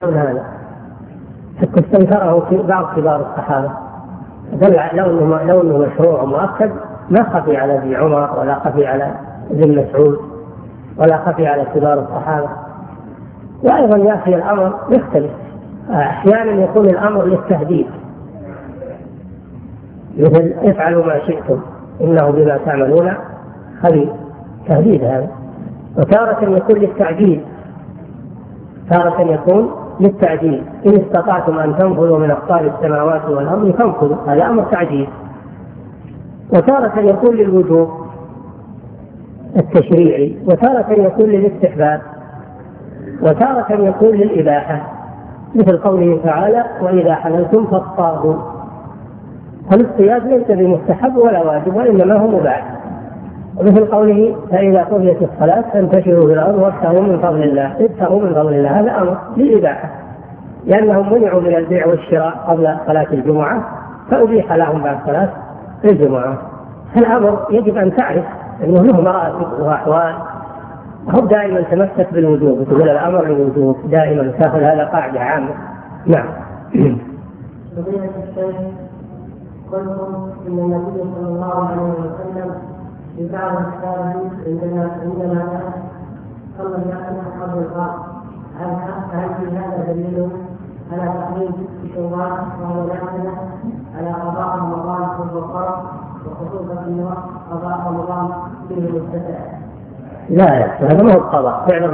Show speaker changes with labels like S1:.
S1: هذا حتى استنكره في بعض كبار الصحابة، دل لو انه مشروع ومؤكد ما خفي على ابن عمر ولا خفي على ابن مسعود ولا خفي على كبار الصحابة. وأيضا يا أخي الأمر يختلف، أحيانا يكون الأمر للتهديد، مثل افعلوا ما شئتم إنه بما تعملون خبير، تهديد هذا. وتارة يكون للتعجيل، تارة يكون للتعجيل، إن استطعتم أن تنفذوا من أقطار السماوات والأرض فانفذوا، هذا أمر تعجيل. وتارة يكون للوجوب التشريعي، وتارة يكون للاستحباب، وتارة يكون للإباحة، مثل قوله تعالى وإذا حللتم فاصطادوا، فالاصطياد ليس بمستحب ولا واجب وإنما هو مباح. ومثل قوله فإذا قضيت الصلاة فانتشروا في الأرض وابتغوا من فضل الله، ابتغوا من فضل الله، هذا أمر للإباحة، لأنهم منعوا من البيع والشراء قبل صلاة الجمعة فأبيح لهم بعد صلاة الجمعة. الأمر يجب أن تعرف أنه له مراتب وأحوال، هم دائما تمسك بالوجوب وتقول الأمر للوجوب دائما، تأخذ هذا قاعدة عامة. نعم.
S2: فضيلة الشيخ، قلتم إن النبي صلى الله عليه وسلم في بعض أحكامه عندما صلى الناس قبل الغرب، هل في هذا دليل على تحريم شوال وهو نافلة على قضاء رمضان في الغرب، وخصوصا أن قضاء رمضان فيه مستتر؟
S1: لا هذا ما هو القضاء، فعل